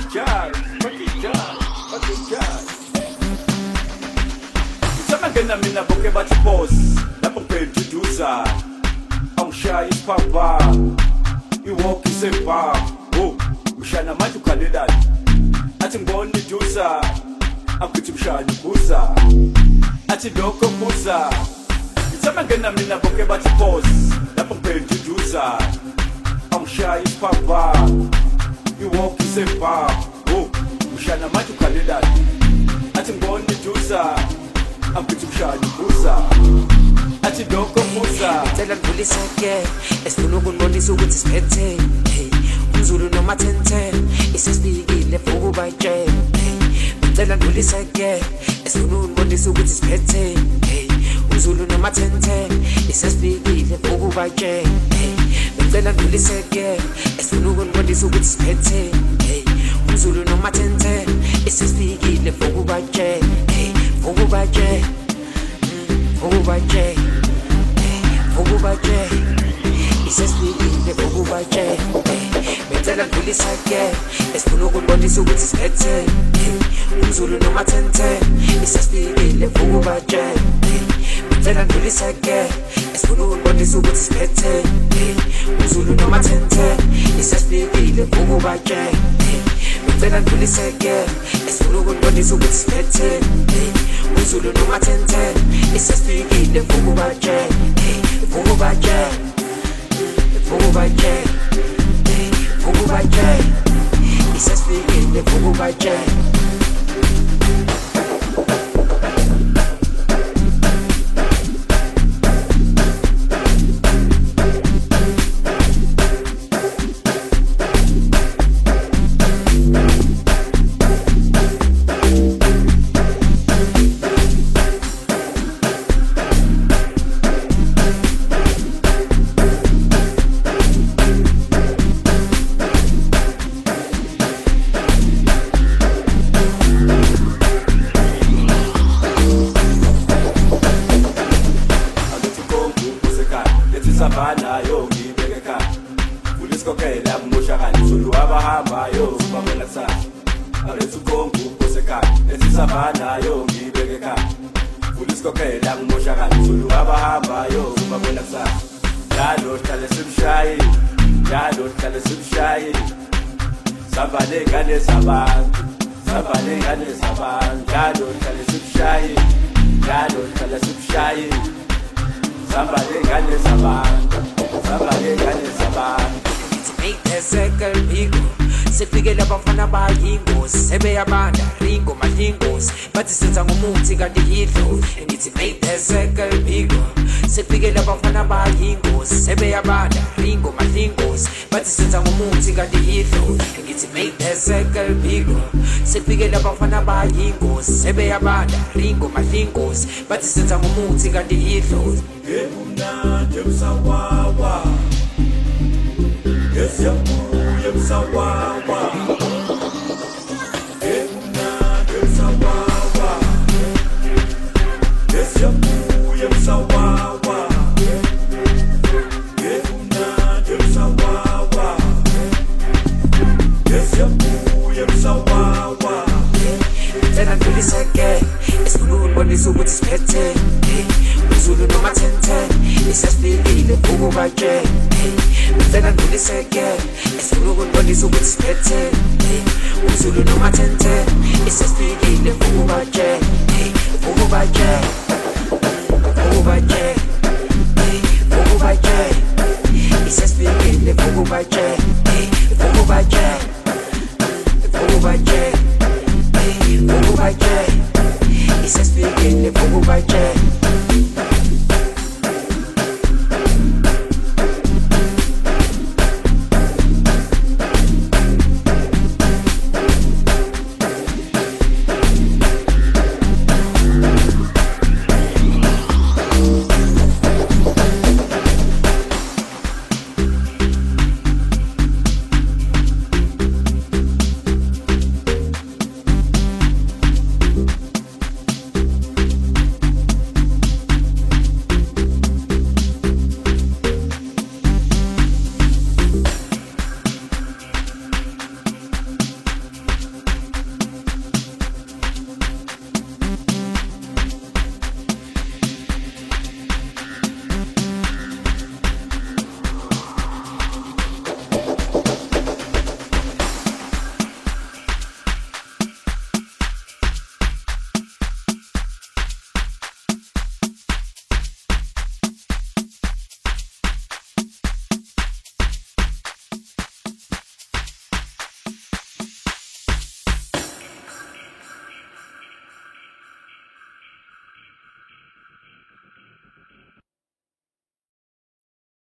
Ngena mina bonke bathi boss lapho ngibhenduduza angishaya isiphapha iwalk isebar ushana manje ukhalelani athi ngibona iduza akuthi mshana ubuza athi lokho buza ngithama ngena mina bonke bathi boss lapho ngibhenduduza angishaya isiphapha iwalk isebar ushana manje ukhalelani athi ngibona iduza akuthi mshana ubuza athi lokho buza Tela ngidluliseke esifuna ukubonisa ukuthi siphethe umZulu noma 1010 isesifikile ukuba itshe Tela ngidluliseke esifuna ukubonisa ukuthi siphethe umZulu noma 1010 isesifikile ukuba itshe Tela ngidluliseke esifuna ukubonisa ukuthi siphethe umZulu noma 1010 isesifikile ukuba itshe Vugubaje, vugubaje, vugubaje. Isesifike vugubaje. Benzela ngidluliseke, esifuna ukubonisa ukuthi siphethe. umZulu noma 1010, isesifike vugubaje. Benzela ngidluliseke, esifuna ukubonisa ukuthi siphethe. umZulu noma 1010, isesifike vugubaje. Benzela ngidluliseke, esifuna ukubonisa ukuthi siphethe. umZulu noma 1010 isesifikile vugubaje vugubaje vugubaje vugubaje isesifikile vugubaje Savana yo ngibeke ekhaya ulisikokela kumoshakala Zulu abahamba yo sibabona kusasa alethu konke usekhaya lethi savana yo ngibeke ekhaya ulisikokela kumoshakala Zulu abahamba yo sibabona kusasa njalo hlale simshaye njalo hlale simshaye savale ngane zabantu savale ngane zabantu njalo hlale simshaye njalo hlale simshaye Somebody got this abantu, somebody got this abantu. Make the circle bigger. Sefike labafana bayingozi sebeyabanda ringo malingos bathi senza ngomuthi kanti yidlo ngithi make the circle bigger. Sefike labafana bayingozi sebeyabanda ringo malingos bathi senza ngomuthi kanti yidlo ngithi make the circle bigger. Sefike labafana bayingozi sebeyabanda ringo malingos bathi senza ngomuthi kanti yidlo Emnandi emsawawa Yesiyabuya emsawawa Emnandi emsawawa Yesiyabuya emsawawa Emnandi emsawawa Yesiyabuya emsawawa Tela ngidluliseke esifuna ukubonisa ukuthi siphethe umZulu noma 1010 isesifikile vugubaje Tela ngidluliseke esifuna ukubonisa ukuthi siphethe umZulu noma 1010 isesifikile vugubaje vugubaje vugubaje vugubaje isesifikile vugubaje